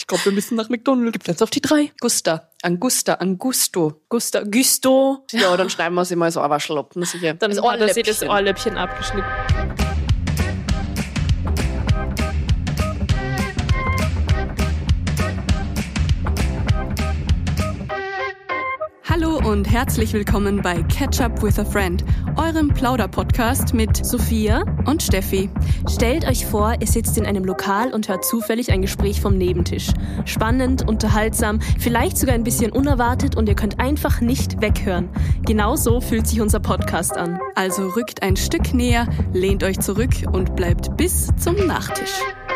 glaube, wir müssen nach McDonald's. Gibt jetzt auf die 3. Angusto. Güsto. Ja, dann schneiden wir sie mal so ein Waschel ab. Sicher. Dann hat er sich das Ohrläppchen abgeschnitten. Hallo und herzlich willkommen bei Catch Up with a Friend, eurem Plauder-Podcast mit Sophia und Steffi. Stellt euch vor, ihr sitzt in einem Lokal und hört zufällig ein Gespräch vom Nebentisch. Spannend, unterhaltsam, vielleicht sogar ein bisschen unerwartet und ihr könnt einfach nicht weghören. Genau so fühlt sich unser Podcast an. Also rückt ein Stück näher, lehnt euch zurück und bleibt bis zum Nachtisch.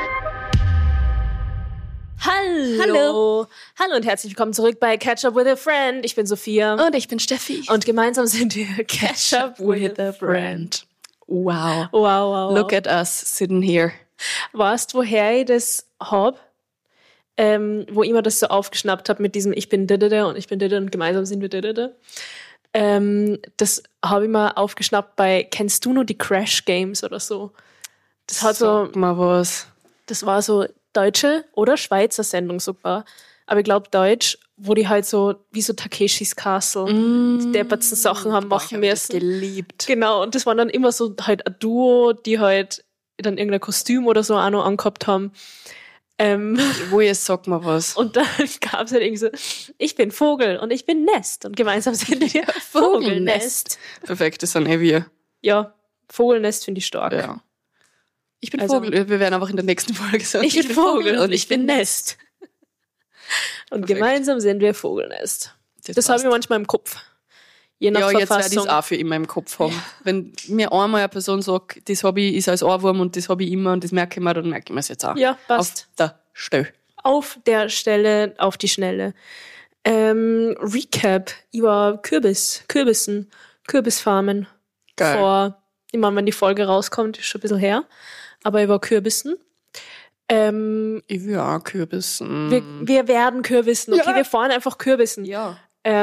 Hallo und herzlich willkommen zurück bei Catch Up with a Friend. Ich bin Sophia. Und ich bin Steffi. Und gemeinsam sind wir Catch Up with a Friend. Wow. Look at us sitting here. Weißt du, woher ich das hab? Wo ich mir das so aufgeschnappt habe mit diesem Ich bin Didede und ich bin Didede und gemeinsam sind wir Didede. Das habe ich mir aufgeschnappt bei Kennst du nur die Crash Games oder so? Das hat so. Sag mal was. Das war so deutsche oder Schweizer Sendung sogar. Aber ich glaube Deutsch, wo die halt so, wie so Takeshis Castle, die deppertsten Sachen haben machen müssen. Geliebt. Genau, und das waren dann immer so halt ein Duo, die halt dann irgendein Kostüm oder so auch noch angehabt haben. Wo jetzt sag mal was. Und dann gab es halt irgendwie so, ich bin Vogel und ich bin Nest. Und gemeinsam sind wir Vogelnest. Perfekt, das sind wir. Ja, Vogelnest finde ich stark. Ja. Ich bin Vogel. Wir werden einfach in der nächsten Folge sagen. Ich bin Vogel und ich bin Nest. Und Perfekt. Gemeinsam sind wir Vogelnest. Das habe ich manchmal im Kopf. Je nach Verfassung. Jetzt werde ich es auch für immer im Kopf haben. Ja. Wenn mir einmal eine Person sagt, das Hobby ist als Ohrwurm und das habe ich immer und das merke ich mir, dann merke ich mir es jetzt auch. Ja, passt. Auf der Stelle. Auf der Stelle, auf die Schnelle. Recap über Kürbissen, Kürbisfarmen. Geil. Ich meine, wenn die Folge rauskommt, ist schon ein bisschen her. Aber über Kürbissen. Ich will auch Kürbissen. Wir werden Kürbissen. Okay, Ja. wir fahren einfach Kürbissen. Ja.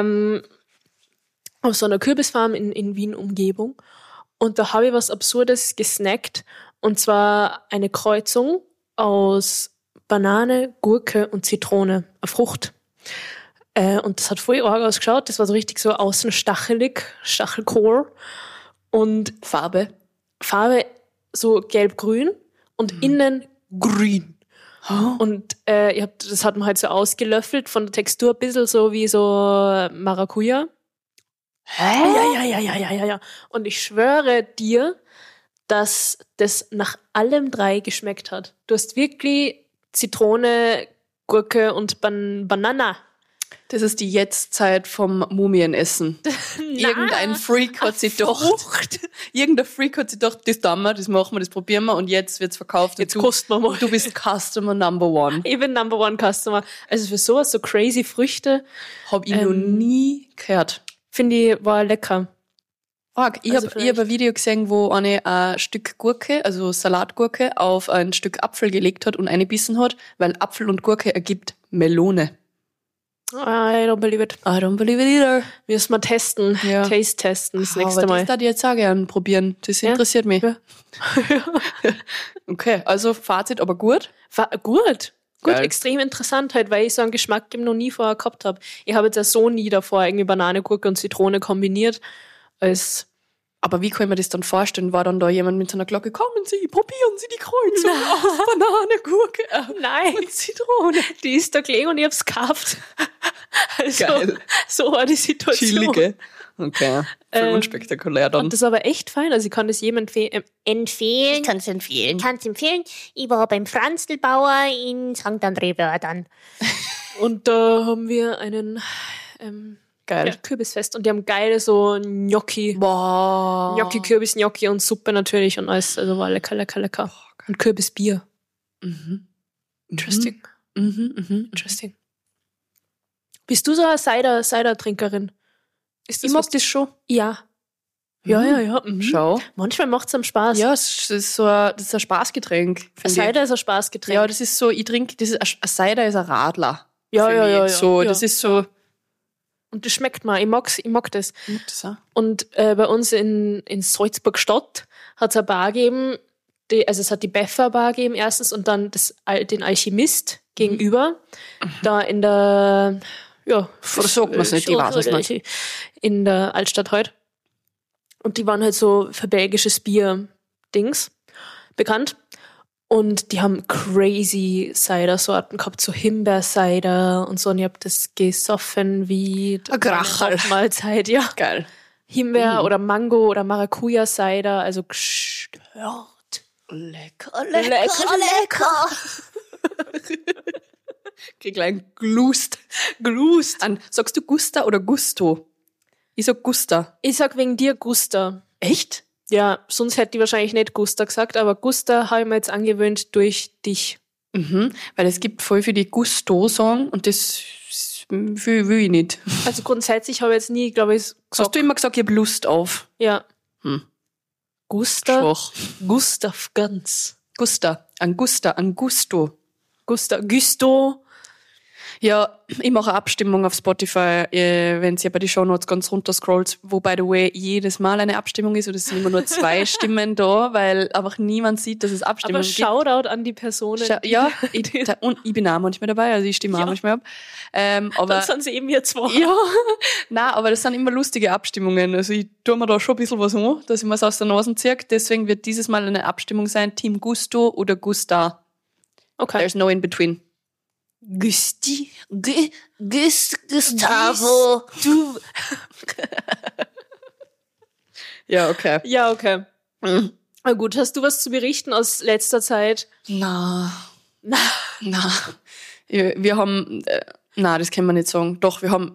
Auf so einer Kürbisfarm in Wien-Umgebung. Und da habe ich was Absurdes gesnackt. Und zwar eine Kreuzung aus Banane, Gurke und Zitrone. Eine Frucht. Und das hat voll arg ausgeschaut. Das war so richtig so außen stachelig, Stachelkohl. Und Farbe so gelb-grün und innen grün. Und das hat man halt so ausgelöffelt, von der Textur ein bisschen so wie so Maracuja. Ja. Und ich schwöre dir, dass das nach allem 3 geschmeckt hat. Du hast wirklich Zitrone, Gurke und Banana. Das ist die Jetztzeit vom Mumienessen. Irgendein Freak hat sich gedacht, das tun wir, das machen wir, das probieren wir und jetzt wird's verkauft. Jetzt kosten wir mal. Du bist Customer Number 1. Ich bin Number 1 Customer. Also für sowas, so crazy Früchte. Hab ich noch nie gehört. Finde ich, war lecker. Ich hab ein Video gesehen, wo eine ein Stück Gurke, also Salatgurke, auf ein Stück Apfel gelegt hat und eine bissen hat, weil Apfel und Gurke ergibt Melone. I don't believe it. I don't believe it either. Müssen wir testen. Ja. Taste testen das nächste Aber Mal. das darf ich jetzt auch gerne probieren. Das interessiert mich. Ja. Okay, also Fazit, aber gut. Gut, Geil. extrem interessant halt, weil ich so einen Geschmack eben noch nie vorher gehabt habe. Ich habe jetzt ja so nie davor irgendwie Banane, Gurke und Zitrone kombiniert. Aber wie kann ich mir das dann vorstellen? War dann da jemand mit so einer Glocke, kommen Sie, probieren Sie die Kreuzung aus Banane, Gurke Nein, und Zitrone. die ist da gelegen und ich hab's gekauft. Also, Geil. So war die Situation. Chillige. Okay, voll unspektakulär dann. Und das ist aber echt fein, also ich kann das jedem empfehlen. Ich kann es empfehlen. Ich war beim Franzlbauer in St. André-Wördern. Und da haben wir einen Geil. Kürbisfest und die haben geile so Gnocchi. Boah. Gnocchi, Kürbis, Gnocchi und Suppe natürlich und alles. Also war lecker. Und Kürbisbier. Interesting. Interesting. Bist du so eine Cider-Trinkerin? Ist das Ich mag was- das schon. Ja. Ja. Schau. Manchmal macht's am Spaß. Ja, es ist so das ist ein Spaßgetränk. finde ich. Cider ist ein Spaßgetränk. Ja, das ist so, ein Cider ist ein Radler. Ja, für ja. mich. So, ja. das ist so. Und das schmeckt mir. Ich mag das. Ich mag das auch. Und bei uns in Salzburg-Stadt hat es eine Bar gegeben, es hat die Beffa Bar gegeben erstens und dann den Alchemist gegenüber. Da in der, Versorgt man es nicht, ich weiß es nicht. In der Altstadt heute. Und die waren halt so für belgisches Bier-Dings bekannt. Und die haben crazy Cider-Sorten gehabt, so Himbeer-Cider und so. Und ich hab das gesoffen wie Gracherl. Mahlzeit, ja. Geil. Himbeer oder Mango oder Maracuja-Cider, also gestört. Lecker, lecker, lecker. Krieg gleich ein Glust. Sagst du Gusta oder Gusto? Ich sag Gusta. Ich sag wegen dir Gusta. Echt? Ja, sonst hätte ich wahrscheinlich nicht Gusta gesagt, aber Gusta habe ich mir jetzt angewöhnt durch dich. Weil es gibt voll viele Gusto-Song und das will ich nicht. Also grundsätzlich habe ich jetzt nie, glaube ich, gesagt. Hast du immer gesagt, ich hab Lust auf? Ja. Gusta. Schwach. Gustav Ganz. Gusto. Gusto. Ja, ich mache eine Abstimmung auf Spotify, wenn ihr bei die Shownotes ganz runter scrollt, wo, by the way, jedes Mal eine Abstimmung ist und es sind immer nur 2 Stimmen da, weil einfach niemand sieht, dass es Abstimmungen gibt. Aber Shoutout an die Personen. Und ich bin auch manchmal dabei, also ich stimme auch manchmal ab. Aber dann sind sie eben hier 2. Ja, nein, aber das sind immer lustige Abstimmungen. Also ich tue mir da schon ein bisschen was an, dass ich mir aus der Nase ziehe. Deswegen wird dieses Mal eine Abstimmung sein, Team Gusto oder Gusta. Okay. There's no in between. Gustavo. Du. Ja, okay. Ja, okay. Na gut, hast du was zu berichten aus letzter Zeit? Na. Wir haben, das kann man nicht sagen. Doch, wir haben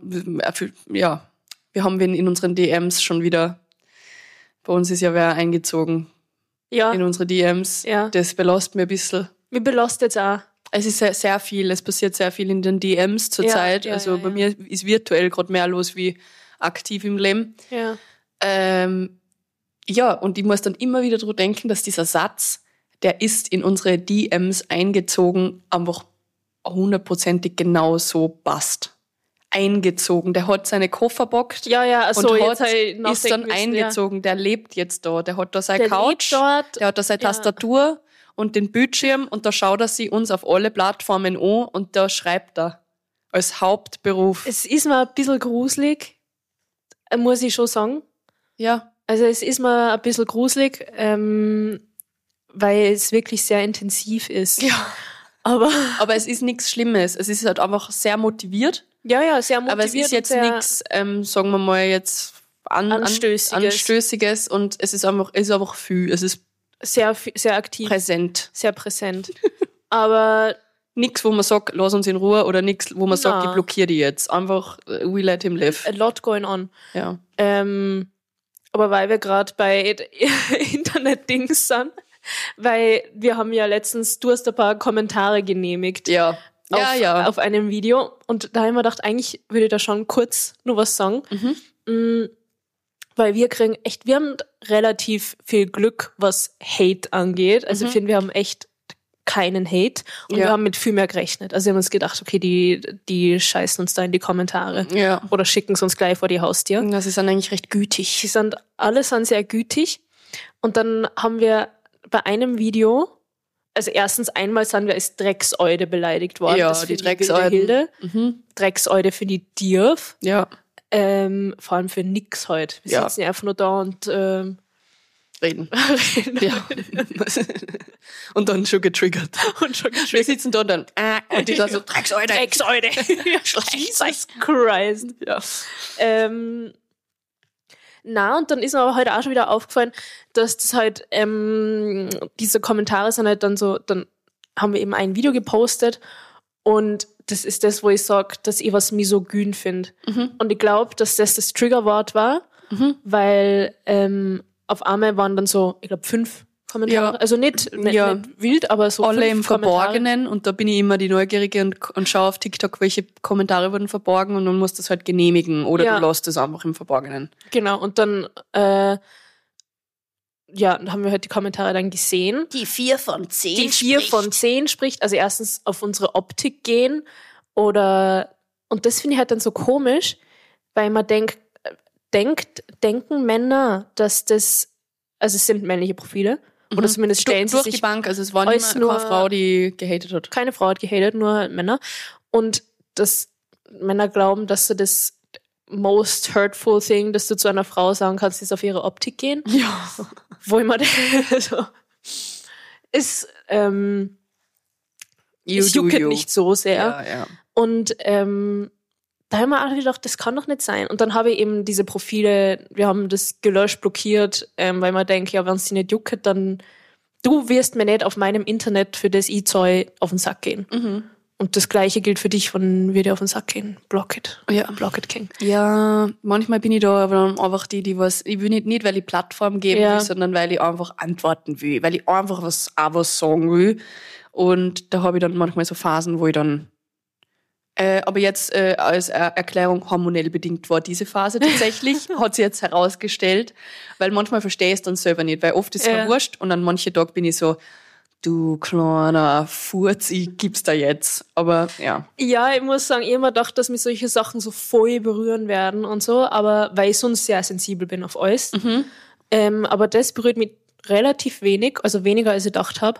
wen in unseren DMs schon wieder. Bei uns ist ja wer eingezogen. Ja. In unsere DMs. Ja. Das belastet mir ein bisschen. Mir belastet jetzt auch. Es ist sehr, sehr viel. Es passiert sehr viel in den DMs zurzeit. Ja, also bei mir ist virtuell gerade mehr los wie aktiv im Leben. Ja. Und ich muss dann immer wieder drüber denken, dass dieser Satz, der ist in unsere DMs eingezogen, einfach 100%ig genau so passt. Eingezogen. Der hat seine Koffer bockt. Ja, und ist dann eingezogen. Ja. Der lebt jetzt da. Der hat da seine Couch. Der hat da seine Tastatur und den Bildschirm und da schaut er sich uns auf alle Plattformen an und da schreibt er als Hauptberuf. Es ist mir ein bisschen gruselig, muss ich schon sagen. Ja. Also es ist mir ein bisschen gruselig, weil es wirklich sehr intensiv ist. Ja. Aber es ist nichts Schlimmes. Es ist halt einfach sehr motiviert. Ja, sehr motiviert. Aber es ist jetzt nichts, sagen wir mal jetzt Anstößiges und es ist einfach viel. Es ist sehr aktiv. Präsent. Sehr präsent. Aber nichts, wo man sagt, lass uns in Ruhe oder nichts, wo man sagt, ich blockiere die jetzt. Einfach, we let him live. A lot going on. Ja. Aber weil wir gerade bei Internet-Dings sind, weil wir haben ja letztens, du hast ein paar Kommentare genehmigt. Ja. Auf einem Video. Und da haben wir gedacht, eigentlich würde ich da schon kurz nur was sagen. Weil wir haben relativ viel Glück, was Hate angeht. Also ich finde, wir haben echt keinen Hate. Und wir haben mit viel mehr gerechnet. Also wir haben uns gedacht, okay, die scheißen uns da in die Kommentare. Ja. Oder schicken es uns gleich vor die Haustür. Ja, sie sind eigentlich recht gütig. Alle sind sehr gütig. Und dann haben wir bei einem Video, also erstens einmal sind wir als Dreckseude beleidigt worden. Ja, das die Dreckseude. Dreckseude für die Dirf. Ja. Vor allem für nix heute. Wir sitzen einfach nur da und reden. Ja. Und dann schon getriggert. Wir sitzen da und dann und die da so Dreckseude. Jesus Christ. Ja. Und dann ist mir aber heute auch schon wieder aufgefallen, dass das halt diese Kommentare sind halt dann so, dann haben wir eben ein Video gepostet und das ist das, wo ich sage, dass ich was misogyn finde. Und ich glaube, dass das Triggerwort war, weil auf einmal waren dann so, ich glaube, 5 Kommentare. Ja. Also nicht wild, aber so alle 5 im Verborgenen. Und da bin ich immer die Neugierige und schaue auf TikTok, welche Kommentare wurden verborgen und dann musst du das halt genehmigen oder du lässt es einfach im Verborgenen. Genau, und dann haben wir halt die Kommentare dann gesehen. Die 4 von 10 Die 4 von 10 spricht, also erstens auf unsere Optik gehen und das finde ich halt dann so komisch, weil man denken Männer, dass das, also es sind männliche Profile, Oder zumindest stellen sie sich... Durch die Bank, also es war nicht mehr keine Frau, die gehatet hat. Keine Frau hat gehatet, nur Männer. Und Männer glauben, dass du das most hurtful thing, dass du zu einer Frau sagen kannst, ist auf ihre Optik gehen. Ja. Wo immer so, es juckt nicht so sehr. Ja. Und da haben wir alle gedacht, das kann doch nicht sein. Und dann habe ich eben diese Profile, wir haben das gelöscht, blockiert, weil man denkt, ja, wenn es dich nicht juckt, dann du wirst mir nicht auf meinem Internet für das Zeug auf den Sack gehen. Mhm. Und das Gleiche gilt für dich, wenn wir dir auf den Sack gehen. Block it. Ja. Block it King. Ja, manchmal bin ich da aber dann einfach die was, ich will nicht, weil ich Plattform geben will, sondern weil ich einfach antworten will, weil ich einfach was sagen will. Und da habe ich dann manchmal so Phasen, wo ich dann, aber jetzt als Erklärung hormonell bedingt war diese Phase tatsächlich, hat sie jetzt herausgestellt, weil manchmal verstehe ich es dann selber nicht, weil oft ist es mir wurscht und an manchen Tagen bin ich so, du kleiner Furz, ich gib's da jetzt. Aber ja. Ja, ich muss sagen, ich habe mir gedacht, dass mich solche Sachen so voll berühren werden und so, aber weil ich sonst sehr sensibel bin auf alles. Mhm. Aber das berührt mich relativ wenig, also weniger als ich gedacht habe.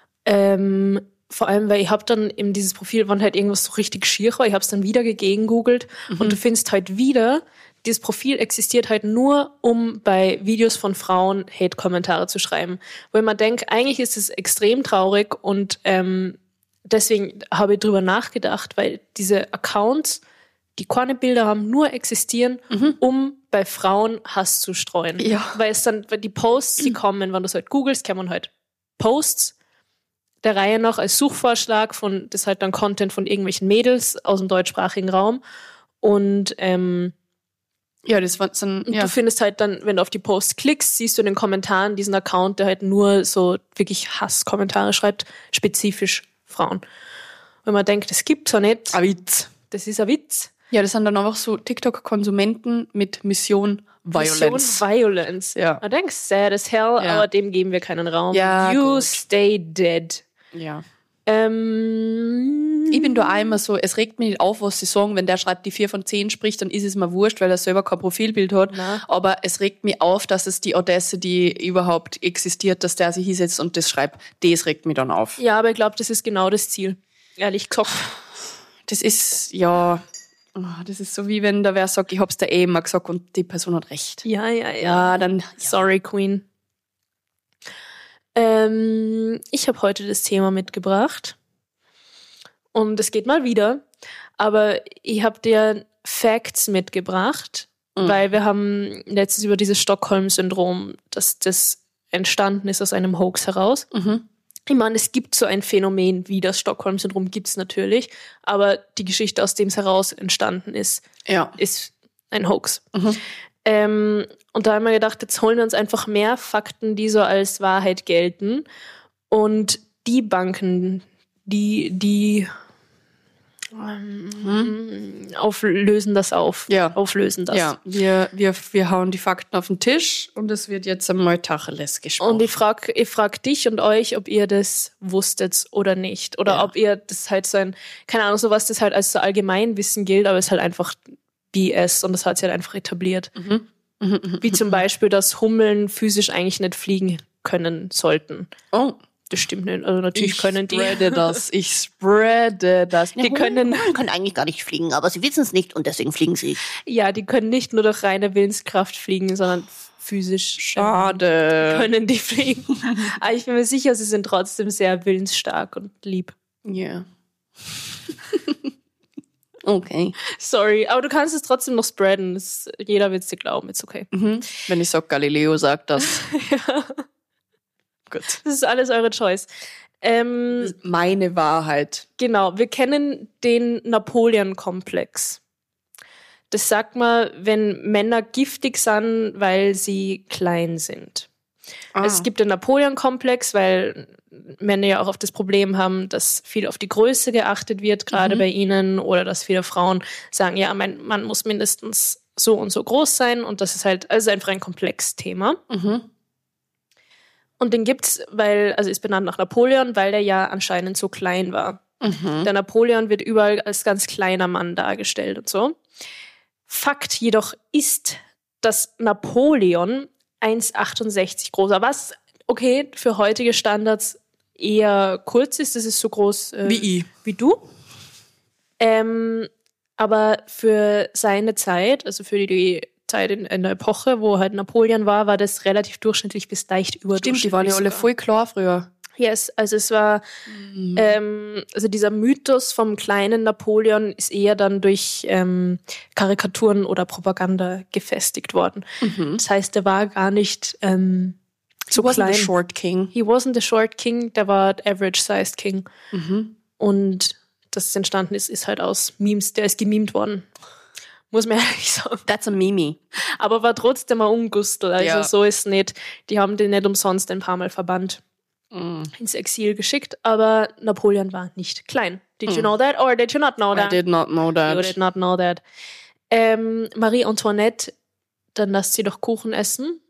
Vor allem, weil ich habe dann eben dieses Profil, wann halt irgendwas so richtig schier war, ich habe es dann wieder gegengoogelt und du findest halt wieder, dieses Profil existiert halt nur, um bei Videos von Frauen Hate-Kommentare zu schreiben. Weil man denkt, eigentlich ist es extrem traurig und deswegen habe ich drüber nachgedacht, weil diese Accounts, die keine Bilder haben, nur existieren, um bei Frauen Hass zu streuen. Ja. Weil die Posts, die kommen, wenn du es halt googelst, kann man halt Posts der Reihe nach als Suchvorschlag das ist halt dann Content von irgendwelchen Mädels aus dem deutschsprachigen Raum und ja, das war dann, du findest halt dann, wenn du auf die Posts klickst, siehst du in den Kommentaren diesen Account, der halt nur so wirklich Hasskommentare schreibt, spezifisch Frauen. Wenn man denkt, das gibt's ja nicht. Ein Witz. Das ist ein Witz. Ja, das sind dann einfach so TikTok-Konsumenten mit Mission Violence. Ja. Man denkt, sad as hell, aber dem geben wir keinen Raum. Ja, you gut. stay dead. Ja. Ich bin da einmal so, es regt mich nicht auf, was sie sagen, wenn der schreibt, die 4 von 10 spricht, dann ist es mir wurscht, weil er selber kein Profilbild hat. Nein. Aber es regt mich auf, dass es die Audacity überhaupt existiert, dass der sich hinsetzt und das schreibt. Das regt mich dann auf. Ja, aber ich glaube, das ist genau das Ziel. Ehrlich gesagt. Das ist, das ist so wie wenn da wer sagt, ich hab's da immer gesagt und die Person hat recht. Ja, dann sorry, Queen. Ich habe heute das Thema mitgebracht und es geht mal wieder, aber ich habe dir Facts mitgebracht, weil wir haben letztens über dieses Stockholm-Syndrom, dass das entstanden ist aus einem Hoax heraus. Ich meine, es gibt so ein Phänomen wie das Stockholm-Syndrom, gibt's natürlich, aber die Geschichte, aus dem es heraus entstanden ist, ist ein Hoax. Und da haben wir gedacht, jetzt holen wir uns einfach mehr Fakten, die so als Wahrheit gelten. Und die Banken, die auflösen das auf. Ja. Auflösen das. Ja, wir hauen die Fakten auf den Tisch und es wird jetzt einmal Tacheles gesprochen. Und ich frag dich und euch, ob ihr das wusstet oder nicht. Oder ob ihr das halt so keine Ahnung, sowas, das halt als so Allgemeinwissen gilt, aber es ist halt einfach BS und das hat sich halt einfach etabliert. Wie zum Beispiel, dass Hummeln physisch eigentlich nicht fliegen können sollten. Oh. Das stimmt nicht. Also natürlich können die. Ich spreade das. Die können eigentlich gar nicht fliegen, aber sie wissen es nicht und deswegen fliegen sie. Ja, die können nicht nur durch reine Willenskraft fliegen, sondern physisch. Schade. Können die fliegen. Aber ich bin mir sicher, sie sind trotzdem sehr willensstark und lieb. Ja. Okay. Sorry, aber du kannst es trotzdem noch spreaden. Jeder wird es dir glauben, ist okay. Wenn ich sage, Galileo sagt das. Ja. Gut. Das ist alles eure Choice. Meine Wahrheit. Genau, wir kennen den Napoleon-Komplex. Das sagt man, wenn Männer giftig sind, weil sie klein sind. Es gibt den Napoleon-Komplex, weil Männer ja auch oft das Problem haben, dass viel auf die Größe geachtet wird, gerade bei ihnen, oder dass viele Frauen sagen, ja, mein Mann muss mindestens so und so groß sein, und das ist halt also einfach ein Komplexthema. Und den gibt's, ist benannt nach Napoleon, weil der ja anscheinend so klein war. Der Napoleon wird überall als ganz kleiner Mann dargestellt und so. Fakt jedoch ist, dass Napoleon 1,68 groß war, was okay, für heutige Standards eher kurz ist. Das ist so groß wie du. Aber für seine Zeit, also für die Zeit in der Epoche, wo halt Napoleon war das relativ durchschnittlich bis leicht überdurchschnittlich. Stimmt, die waren ja alle voll klar früher. Yes, also es war, also dieser Mythos vom kleinen Napoleon ist eher dann durch Karikaturen oder Propaganda gefestigt worden. Das heißt, der war gar nicht so klein. He wasn't the short king. He wasn't the short king, der war der average-sized king. Und das entstanden ist halt aus Memes, der ist gemimt worden. Muss man ehrlich sagen. That's a meme. Aber war trotzdem ein Ungustel, also so ist es nicht. Die haben den nicht umsonst ein paar Mal verbannt. Ins Exil geschickt, aber Napoleon war nicht klein. Did you know that or did you not know that? I did not know that. You did not know that. Marie Antoinette, dann lasst sie doch Kuchen essen.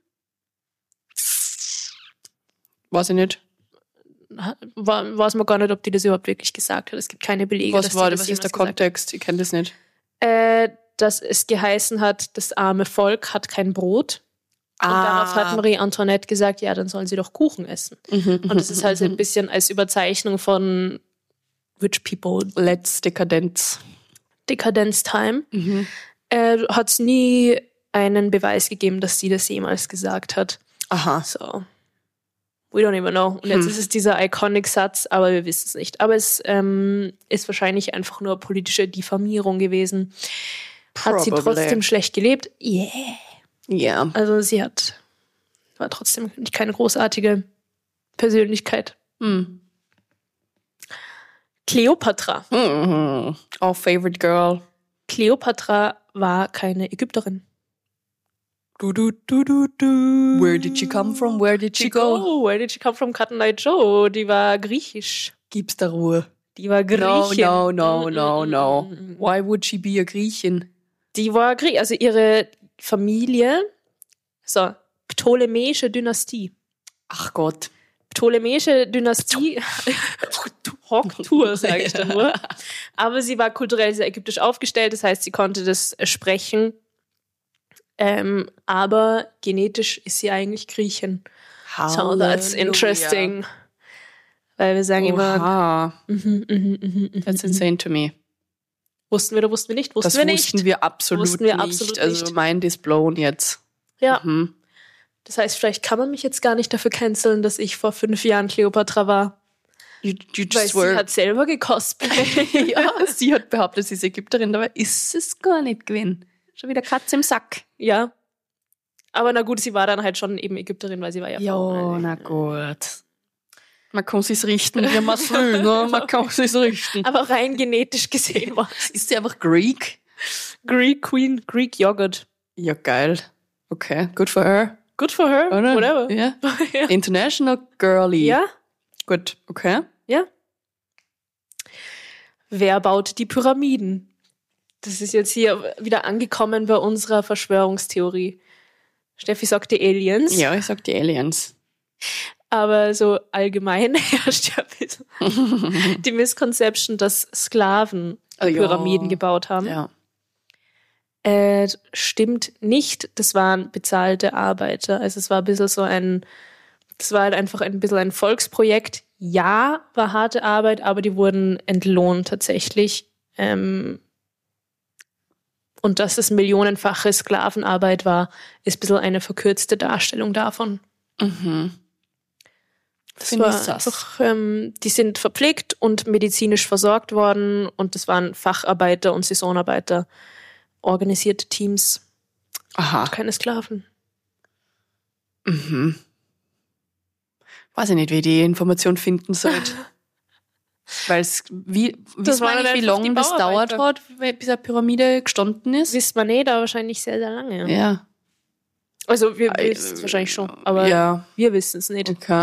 Weiß ich nicht. Weiß man gar nicht, ob die das überhaupt wirklich gesagt hat. Es gibt keine Belege. Was ist der Kontext? Ich kenne das nicht. Dass es geheißen hat, das arme Volk hat kein Brot. Und darauf hat Marie Antoinette gesagt, ja, dann sollen sie doch Kuchen essen. Und das ist halt so ein bisschen als Überzeichnung von Rich People. Let's Dekadenz. Dekadenz-Time. Hat es nie einen Beweis gegeben, dass sie das jemals gesagt hat. Aha. So. We don't even know. Und jetzt ist es dieser Iconic-Satz, aber wir wissen es nicht. Aber es ist wahrscheinlich einfach nur politische Diffamierung gewesen. Hat sie trotzdem schlecht gelebt? Yeah. Ja. Also sie war trotzdem keine großartige Persönlichkeit. Kleopatra. Our favorite girl. Kleopatra war keine Ägypterin. Where did she come from? Where did she go? Where did she come from? Cotton Eye Joe. Die war griechisch. Gib's da Ruhe. Die war Griechin. No. Why would she be a Griechin? Die war also ihre Familie, Ptolemäische Dynastie. Ach Gott. Ptolemäische Dynastie, Hocktour, sage ich da nur. Aber sie war kulturell sehr ägyptisch aufgestellt, das heißt, sie konnte das sprechen. Aber genetisch ist sie eigentlich Griechin. So that's interesting. Weil wir sagen immer... That's insane to me. Wussten wir oder wussten wir nicht? Wussten wir absolut nicht. Also mind is blown jetzt. Ja. Das heißt, vielleicht kann man mich jetzt gar nicht dafür canceln, dass ich vor 5 Jahren Kleopatra war. Weil sie hat selber gecosplayt. Ja, sie hat behauptet, sie ist Ägypterin, aber ist es gar nicht gewesen. Schon wieder Katze im Sack. Ja. Aber na gut, sie war dann halt schon eben Ägypterin, weil sie war ja Frau. Ja, na gut. Man kann sich's richten, wie man es will, ne? Man kann sich's richten. Aber rein genetisch gesehen war ist sie einfach Greek? Greek Queen, Greek Yogurt. Ja, geil. Okay, good for her. Good for her, oder? Whatever. Ja. Ja. International Girly. Ja. Gut, okay. Ja. Wer baut die Pyramiden? Das ist jetzt hier wieder angekommen bei unserer Verschwörungstheorie. Steffi sagt die Aliens. Ja, ich sag die Aliens. Aber so allgemein herrscht ja die Misconception, dass Sklaven Pyramiden gebaut haben. Ja. Stimmt nicht. Das waren bezahlte Arbeiter. Also es war ein bisschen das war halt einfach ein bisschen ein Volksprojekt. Ja, war harte Arbeit, aber die wurden entlohnt tatsächlich. Und dass es millionenfache Sklavenarbeit war, ist ein bisschen eine verkürzte Darstellung davon. Das war einfach, die sind verpflegt und medizinisch versorgt worden und das waren Facharbeiter und Saisonarbeiter, organisierte Teams. Aha. Keine Sklaven. Weiß ich nicht, wie ich die Information finden sollte. Weil es, wie lange das dauert hat, bis eine Pyramide gestanden ist? Wisst man nicht, aber wahrscheinlich sehr, sehr lange. Ja. Also wir wissen es wahrscheinlich schon, aber wir wissen es nicht. Okay.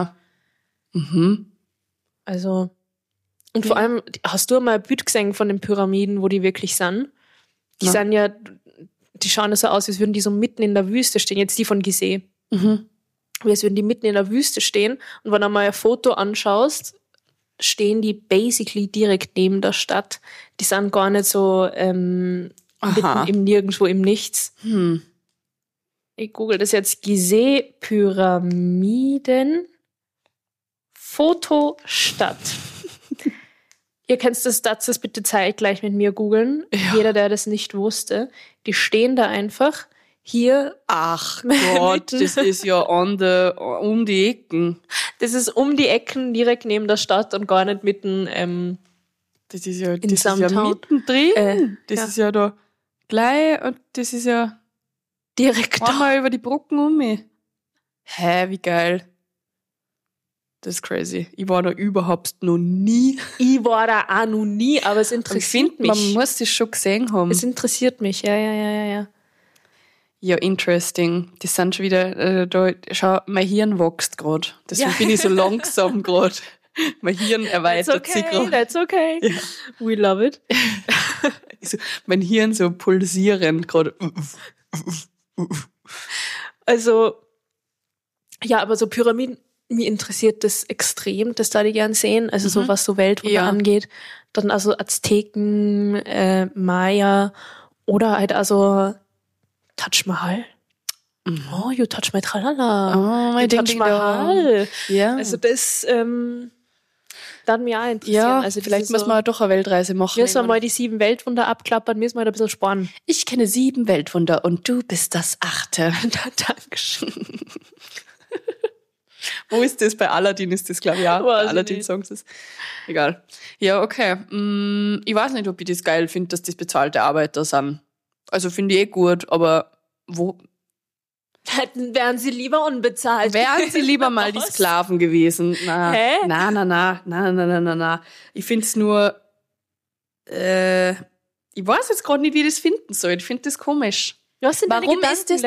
Also, und vor allem, hast du mal ein Bild gesehen von den Pyramiden, wo die wirklich sind? Die sind ja, die schauen so aus, als würden die so mitten in der Wüste stehen. Jetzt die von Gizeh. Als würden die mitten in der Wüste stehen. Und wenn du mal ein Foto anschaust, stehen die basically direkt neben der Stadt. Die sind gar nicht so mitten im Nirgendwo, im Nichts. Ich google das jetzt. Gizeh-Pyramiden. Fotostadt. Ihr könnt das bitte zeitgleich mit mir googeln. Ja. Jeder, der das nicht wusste. Die stehen da einfach hier. Ach Gott, das ist ja um die Ecken. Das ist um die Ecken direkt neben der Stadt und gar nicht mitten das ist ja mittendrin. Das ist ja da gleich und das ist ja direkt einmal über die Brücken um mich. Hä, wie geil. Das ist crazy. Ich war da überhaupt noch nie. Ich war da auch noch nie, aber es interessiert mich. Man muss das schon gesehen haben. Es interessiert mich, ja. Ja, interesting. Das sind schon wieder, schau, mein Hirn wächst gerade. Deswegen bin ich so langsam gerade. Mein Hirn erweitert sich gerade. That's okay. Ja. We love it. Also, mein Hirn so pulsierend gerade. Also, ja, aber so Pyramiden, mich interessiert das extrem, das da die gern sehen. Also so was so Weltwunder angeht. Dann also Azteken, Maya oder halt also Taj Mahal. Oh, you touch my tralala. Oh, my Taj Mahal. Ja. Also das dann mich auch interessieren. Ja, also vielleicht müssen wir doch eine Weltreise machen. Müssen wir mal die 7 Weltwunder abklappern, müssen wir halt ein bisschen sparen. Ich kenne 7 Weltwunder und du bist das 8. Dankeschön. Wo ist das? Bei Aladdin ist das, glaube ich, auch. Bei Aladdin-Songs ist egal. Ja, okay. Ich weiß nicht, ob ich das geil finde, dass das bezahlte Arbeiter sind. Also finde ich gut, aber wo... Wären sie lieber unbezahlt. Wären sie lieber mal die Sklaven gewesen. Na. Ich finde es nur... ich weiß jetzt gerade nicht, wie ich das finden soll. Ich finde das komisch. Warum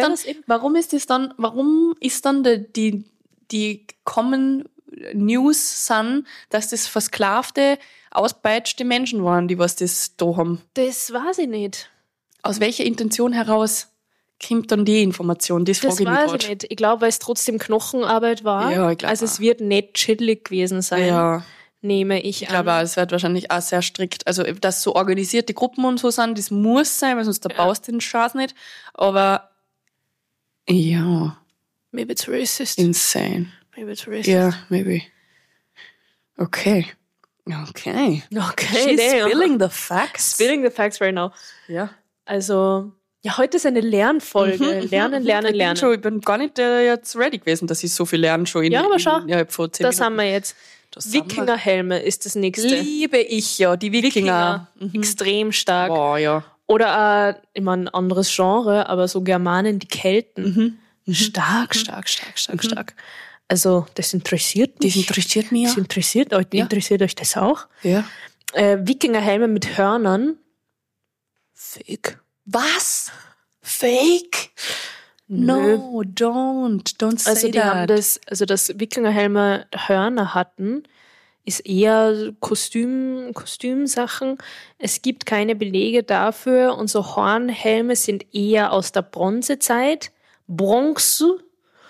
ist dann die Common News sind, dass das versklavte, auspeitschte Menschen waren, die was das da haben? Das weiß ich nicht. Aus welcher Intention heraus kommt dann die Information? Das frage ich mich gerade. Das weiß ich nicht. Ich glaube, weil es trotzdem Knochenarbeit war. Ja, ich glaube also es wird nicht chillig gewesen sein. Ja. Nehme ich an. Ich glaube auch, es wird wahrscheinlich auch sehr strikt. Also, dass so organisierte Gruppen und so sind, das muss sein, weil sonst baust du den Scheiß nicht. Aber, ja. Maybe it's racist. Insane. Maybe it's racist. Yeah, maybe. Okay. She's spilling the facts. Spilling the facts right now. Ja. Also, ja, heute ist eine Lernfolge. Lernen. Ich bin gar nicht jetzt ready gewesen, dass ich so viel lerne schon aber schau, vor 10 das Minuten. haben wir jetzt. Wikingerhelme ist das nächste. Liebe ich ja, die Wikinger. Extrem stark. Boah, ja. Oder ich meine, ein anderes Genre, aber so Germanen, die Kelten. Stark. Also, das interessiert mich. Das interessiert mich, ja. Das interessiert euch. Ja. Interessiert euch das auch? Ja. Wikingerhelme mit Hörnern. Fake. Was? Fake? No, don't say also die haben das, also dass Wikingerhelme Hörner hatten, ist eher Kostümsachen. Es gibt keine Belege dafür und so Hornhelme sind eher aus der Bronzezeit. Bronzezeit.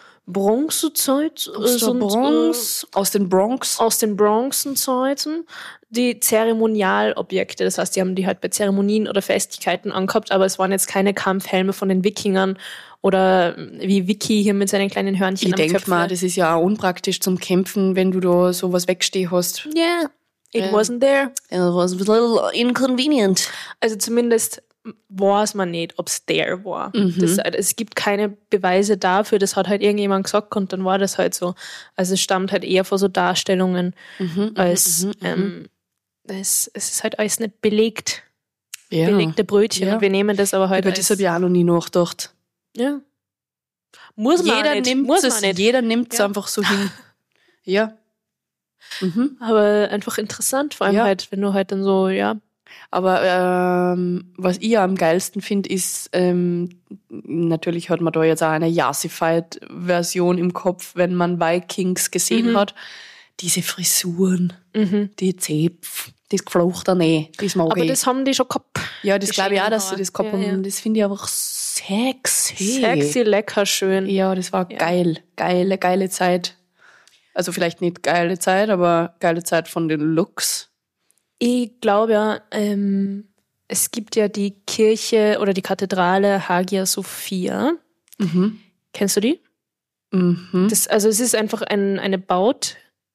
Aus den Bronzezeiten. Die Zeremonialobjekte, das heißt, die haben die halt bei Zeremonien oder Festigkeiten angehabt, aber es waren jetzt keine Kampfhelme von den Wikingern oder wie Vicky hier mit seinen kleinen Hörnchen am Köpfe. Ich denke mal, das ist ja auch unpraktisch zum Kämpfen, wenn du da sowas wegstehen hast. Yeah, it wasn't there. It was a little inconvenient. Also zumindest weiß man nicht, ob es there war. Es gibt keine Beweise dafür, das hat halt irgendjemand gesagt und dann war das halt so. Also es stammt halt eher von so Darstellungen, als es ist halt alles nicht belegt. Ja. Belegte Brötchen. Ja. Und wir nehmen das aber heute über das habe ich auch noch nie nachgedacht. Ja. Muss man jeder nicht. Jeder nimmt es einfach so hin. Ja. Aber einfach interessant, vor allem halt, wenn du halt dann so, Aber was ich am geilsten finde, ist, natürlich hat man da jetzt auch eine Jasified-Version im Kopf, wenn man Vikings gesehen hat. Diese Frisuren, die Zäpfe, das Geflochtene, das mag ich. Aber das haben die schon gehabt. Ja, das glaube ich auch, dass sie das gehabt haben. Das finde ich einfach sexy. Sexy, lecker, schön. Ja, das war geil. Geile Zeit. Also vielleicht nicht geile Zeit, aber geile Zeit von den Looks. Ich glaube ja, es gibt ja die Kirche oder die Kathedrale Hagia Sophia. Kennst du die? Also es ist einfach eine Baut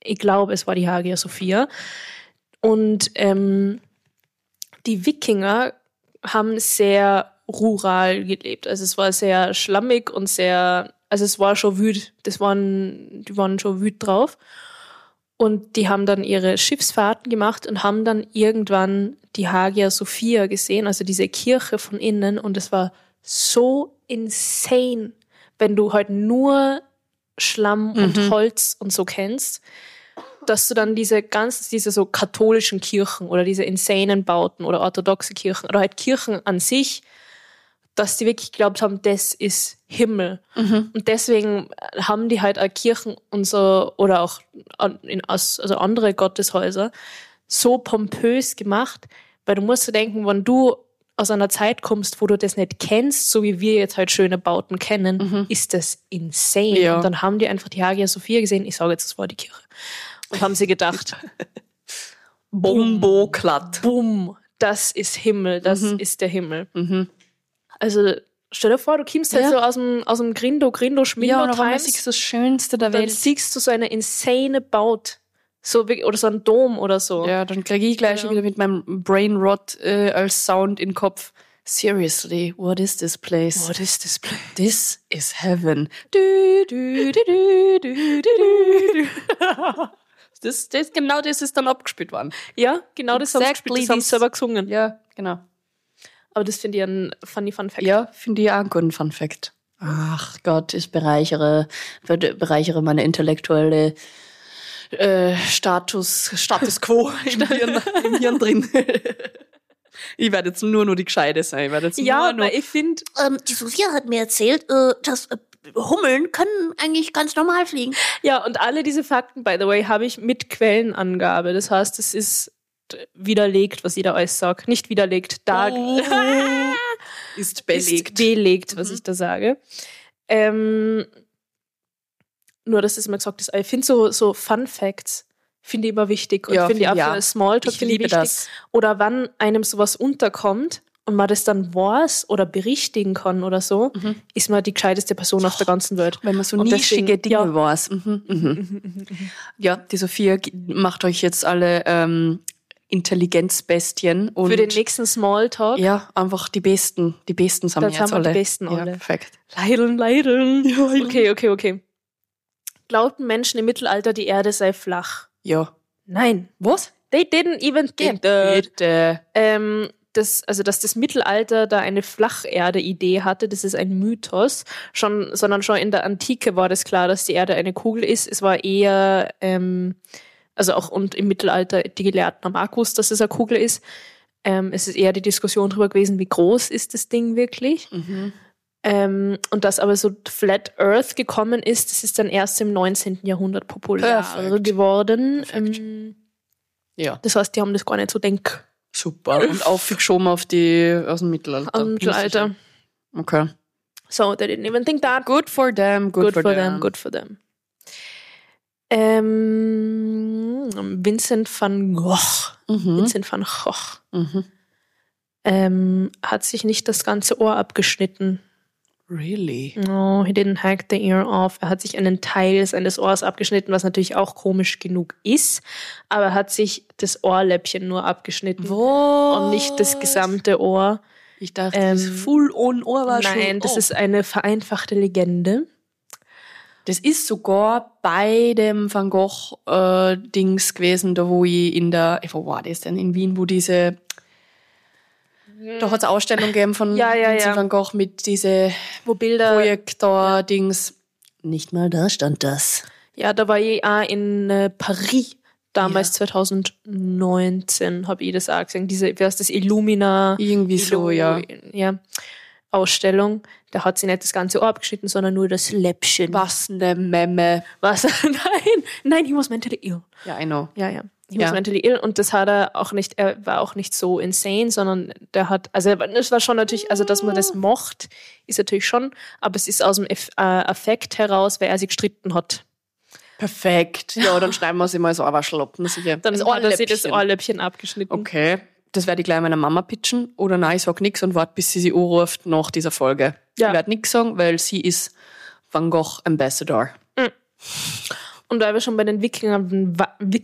Ich glaube, es war die Hagia Sophia. Und die Wikinger haben sehr rural gelebt. Also es war sehr schlammig und es war schon wüt. Die waren schon wüt drauf. Und die haben dann ihre Schiffsfahrten gemacht und haben dann irgendwann die Hagia Sophia gesehen, also diese Kirche von innen. Und es war so insane, wenn du halt nur Schlamm und Holz und so kennst, dass du dann diese so katholischen Kirchen oder diese insanen Bauten oder orthodoxe Kirchen oder halt Kirchen an sich, dass die wirklich geglaubt haben, das ist Himmel. Und deswegen haben die halt auch Kirchen und so, oder auch also andere Gotteshäuser so pompös gemacht, weil du musst dir denken, wenn du aus einer Zeit kommst, wo du das nicht kennst, so wie wir jetzt halt schöne Bauten kennen, ist das insane. Ja. Und dann haben die einfach die Hagia Sophia gesehen, ich sage jetzt, das war die Kirche. Und haben sie gedacht, Bombo-Klatt. Boom, das ist Himmel, das ist der Himmel. Also stell dir vor, du kommst halt so aus dem Schmindo und dann siehst du das Schönste der Welt. Dann siehst du so eine insane Baut. So, oder so ein Dom oder so. Ja, dann kriege ich gleich schon wieder mit meinem Brainrot als Sound in den Kopf. Seriously, what is this place? What is this place? This is heaven. Genau das ist dann abgespielt worden. Ja, genau das haben sie selber gesungen. Ja, genau. Aber das finde ich ein funny Fun Fact. Ja, finde ich auch einen guten Fun Fact. Ach Gott, ich bereichere meine intellektuelle Status Quo im Hirn drin. Ich werde jetzt nur die Gescheite sein. Ich finde... die Sophia hat mir erzählt, dass Hummeln können eigentlich ganz normal fliegen. Ja, und alle diese Fakten, by the way, habe ich mit Quellenangabe. Das heißt, es ist widerlegt, was ich da alles sage. Nicht widerlegt, ist belegt. Ist belegt, was ich da sage. Nur, dass das immer gesagt ist. Ich finde so Fun Facts finde ich immer wichtig. Und finde ich auch für Smalltalk ich liebe wichtig. Das. Oder wann einem sowas unterkommt und man das dann weiß oder berichtigen kann oder so, ist man die gescheiteste Person auf der ganzen Welt. Wenn man so nischige Dinge weiß. Ja, die Sophia macht euch jetzt alle Intelligenzbestien. Und für den nächsten Smalltalk. Ja, einfach die Besten. Die Besten sind jetzt alle. Die Besten alle. Ja, perfekt. Leideln. Ja, okay. Glaubten Menschen im Mittelalter, die Erde sei flach? Ja. Nein. Was? They didn't even think that. Dass das Mittelalter da eine Flacherde-Idee hatte, das ist ein Mythos, sondern schon in der Antike war das klar, dass die Erde eine Kugel ist. Es war eher, und im Mittelalter, die Gelehrten haben auch gewusst, dass es eine Kugel ist. Es ist eher die Diskussion darüber gewesen, wie groß ist das Ding wirklich. Und dass aber so Flat Earth gekommen ist, das ist dann erst im 19. Jahrhundert populär geworden. Ja. Das heißt, die haben das gar nicht so denkt. Super. Und aufgeschoben aus dem Mittelalter. Aus dem Mittelalter. Okay. So, they didn't even think that. Good for them. Good for them. Vincent van Gogh. Vincent van Gogh. Hat sich nicht das ganze Ohr abgeschnitten. Really? No, he didn't hack the ear off. Er hat sich einen Teil seines Ohrs abgeschnitten, was natürlich auch komisch genug ist. Aber er hat sich das Ohrläppchen nur abgeschnitten. Und nicht das gesamte Ohr. Ich dachte, das Full-on-Ohr war schon... Nein, das ist eine vereinfachte Legende. Das ist sogar bei dem Van Gogh Dings gewesen, da wo ich wo war das denn? In Wien, wo diese... Da hat es eine Ausstellung gegeben von Vincent van Gogh mit diese Projektor-Dings. Nicht mal da stand das. Ja, da war ich auch in Paris, damals 2019, habe ich das auch gesehen. Wie heißt das, Illumina? Irgendwie so, ja. Ausstellung. Da hat sie nicht das ganze Ohr abgeschnitten, sondern nur das Läppchen. Was eine Memme. Was? Nein, he was mentally ill. Ja, I know. Ja. He was mentally ill und das hat er war auch nicht so insane, sondern es war schon natürlich, also dass man das mocht, ist natürlich schon, aber es ist aus dem Affekt heraus, weil er sie gestritten hat. Perfekt. Ja, dann schreiben wir sie mal so Waschlappen. Dann hat er sie das Ohrläppchen abgeschnitten. Okay. Das werde ich gleich meiner Mama pitchen. Oder nein, ich sag nichts und warte, bis sie anruft nach dieser Folge. Ja. Ich werde nichts sagen, weil sie ist Van Gogh Ambassador. Und weil wir schon bei den Wikingerinnen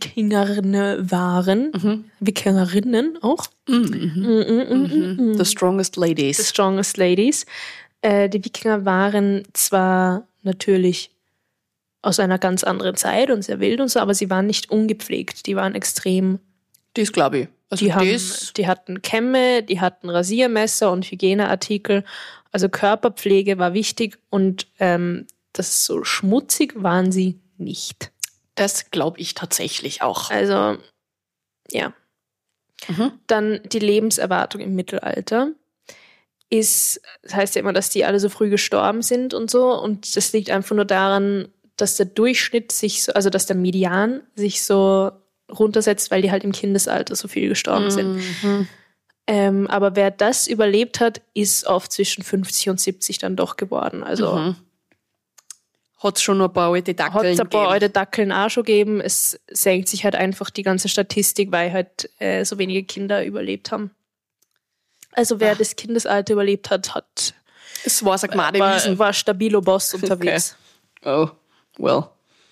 waren, Wikingerinnen auch. The strongest ladies. The strongest ladies. Die Wikinger waren zwar natürlich aus einer ganz anderen Zeit und sehr wild und so, aber sie waren nicht ungepflegt. Die waren extrem... Das glaube ich. Also die hatten Kämme, die hatten Rasiermesser und Hygieneartikel. Also Körperpflege war wichtig und das so schmutzig waren sie nicht. Das glaube ich tatsächlich auch. Also, ja. Dann die Lebenserwartung im Mittelalter das heißt ja immer, dass die alle so früh gestorben sind und so. Und das liegt einfach nur daran, dass der Durchschnitt also dass der Median sich so runtersetzt, weil die halt im Kindesalter so viel gestorben sind. Aber wer das überlebt hat, ist oft zwischen 50 und 70 dann doch geworden. Also hat es schon noch ein paar alte Dackeln gegeben. Hat es ein paar alte Dackeln auch schon gegeben. Es senkt sich halt einfach die ganze Statistik, weil halt so wenige Kinder überlebt haben. Also wer das Kindesalter überlebt hat es war war stabilo Boss unterwegs. Okay. Oh, well.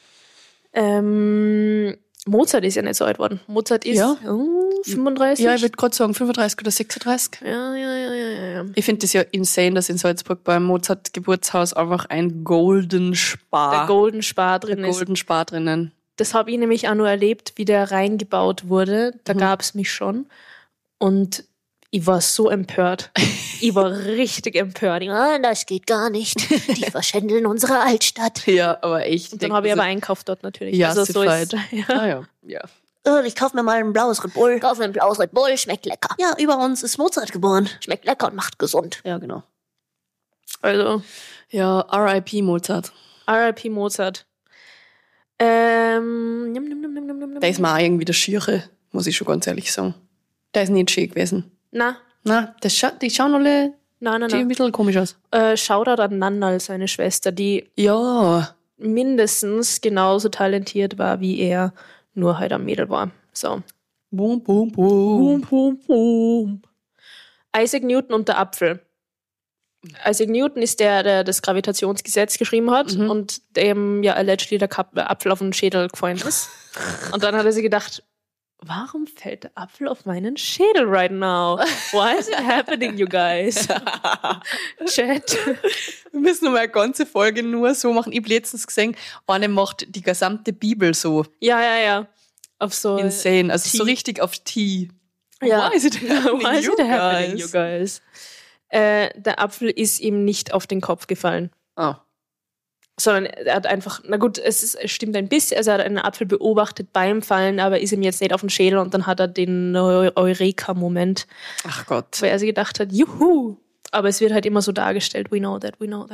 Mozart ist ja nicht so alt worden. Mozart ist 35. Ja, ich würde gerade sagen 35 oder 36. Ja. Ich finde das ja insane, dass in Salzburg beim Mozart-Geburtshaus einfach ein Golden Spar drinnen. Das habe ich nämlich auch nur erlebt, wie der reingebaut wurde. Da gab es mich schon. Und ich war so empört. Ich war richtig empört. Das geht gar nicht. Die verschändeln unsere Altstadt. Ja, aber echt. Und dann habe ich aber einkauft dort natürlich. Ja, also so ist ja. Ich kaufe mir mal ein blaues Red Bull. Schmeckt lecker. Ja, über uns ist Mozart geboren. Schmeckt lecker und macht gesund. Ja, genau. Also. Ja, R.I.P. Mozart. R.I.P. Mozart. Der ist mir auch irgendwie der Schiere, muss ich schon ganz ehrlich sagen. Der ist nicht schön gewesen. Na, die schauen alle nein. ein bisschen komisch aus. Shoutout an Nannal, seine Schwester, die mindestens genauso talentiert war wie er, nur halt am Mädel war. So. Boom, boom, boom. Boom, boom, boom. Isaac Newton und der Apfel. Isaac Newton ist der das Gravitationsgesetz geschrieben hat und dem ja allegedly der Apfel auf den Schädel gefallen ist. Und dann hat er sich gedacht, warum fällt der Apfel auf meinen Schädel right now? Why is it happening, you guys? Chat. Wir müssen noch mal eine ganze Folge nur so machen. Ich habe letztens gesehen, eine macht die gesamte Bibel so. Ja. Auf so insane. Also so richtig auf T. Ja. Why is it happening, you guys? Der Apfel ist ihm nicht auf den Kopf gefallen. Oh. Sondern er hat einfach, es stimmt ein bisschen, also er hat einen Apfel beobachtet beim Fallen, aber ist ihm jetzt nicht auf den Schädel und dann hat er den Eureka-Moment. Ach Gott. Weil er sich gedacht hat, juhu. Aber es wird halt immer so dargestellt, we know that.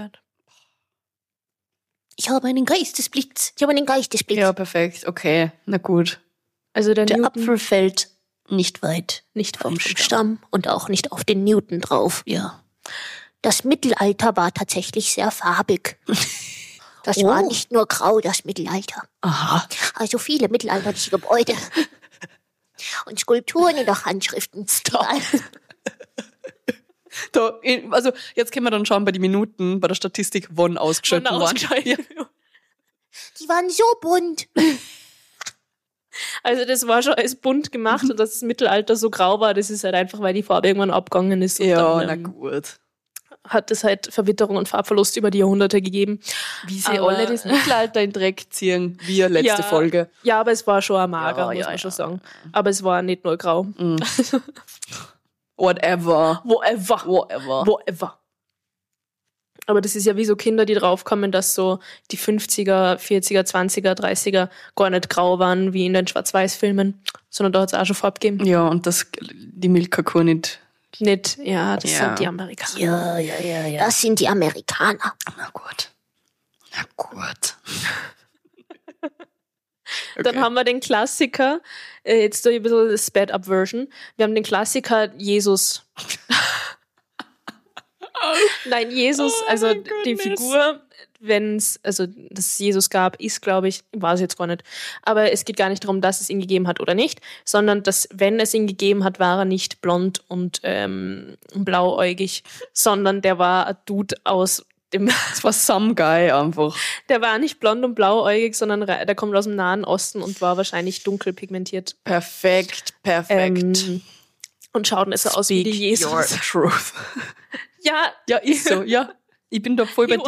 Ich habe einen Geistesblitz. Ja, perfekt. Okay, na gut. Also der Apfel fällt nicht weit vom Stamm und auch nicht auf den Newton drauf. Ja. Das Mittelalter war tatsächlich sehr farbig. Das war nicht nur grau, das Mittelalter. Aha. Also viele mittelalterliche Gebäude. Und Skulpturen und auch Handschriften. Also jetzt können wir dann schauen bei den Minuten, bei der Statistik, wann ausgeschaltet waren. Ja. Die waren so bunt. Also das war schon alles bunt gemacht und dass das Mittelalter so grau war, das ist halt einfach, weil die Farbe irgendwann abgegangen ist. Und ja, na gut. Hat es halt Verwitterung und Farbverlust über die Jahrhunderte gegeben. Wie sie alle das Mittelalter in Dreck ziehen, wie letzte Folge. Ja, aber es war schon ein Mager, muss man schon sagen. Aber es war nicht nur grau. Whatever. Aber das ist ja wie so Kinder, die draufkommen, dass so die 50er, 40er, 20er, 30er gar nicht grau waren, wie in den Schwarz-Weiß-Filmen, sondern da hat es auch schon Farbe gegeben. Ja, und dass die Milka-Kuh nicht, das sind die Amerikaner. Ja. Das sind die Amerikaner. Na gut. Dann haben wir den Klassiker, jetzt so ein bisschen Sped-Up-Version. Wir haben den Klassiker Jesus. Nein, Jesus, also die Figur, dass es Jesus gab, ist, glaube ich, war es jetzt gar nicht. Aber es geht gar nicht darum, dass es ihn gegeben hat oder nicht, sondern dass, wenn es ihn gegeben hat, war er nicht blond und blauäugig, sondern der war ein Dude aus Das war some guy einfach. Der war nicht blond und blauäugig, sondern der kommt aus dem Nahen Osten und war wahrscheinlich dunkel pigmentiert. Perfekt. Und schaut nicht so aus wie die Jesus. Your truth. Ja, ist so, ja. Ich bin da voll bei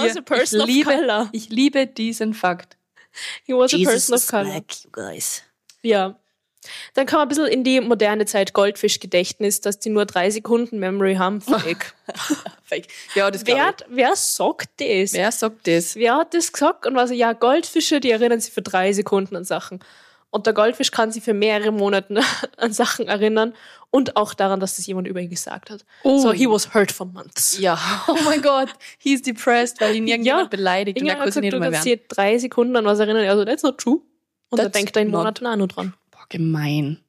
dir. Ich liebe diesen Fakt. He was a person of color. Black, you guys. Ja. Dann kann man ein bisschen in die moderne Zeit Goldfischgedächtnis, dass die nur 3 Sekunden Memory haben. Fake. Fake. Ja, das Wer sagt das? Wer sagt das? Wer hat das gesagt? Und war so, ja, Goldfische, die erinnern sich für 3 Sekunden an Sachen. Und der Goldfisch kann sich für mehrere Monate an Sachen erinnern und auch daran, dass das jemand über ihn gesagt hat. Oh. So, he was hurt for months. Ja, oh mein Gott, he's depressed, weil ihn irgendjemand beleidigt und er kann sich nicht mehr wehren. Du kannst 3 Sekunden an was erinnern, also that's not true. Und da denkt er in Monaten auch nur dran. Boah, gemein.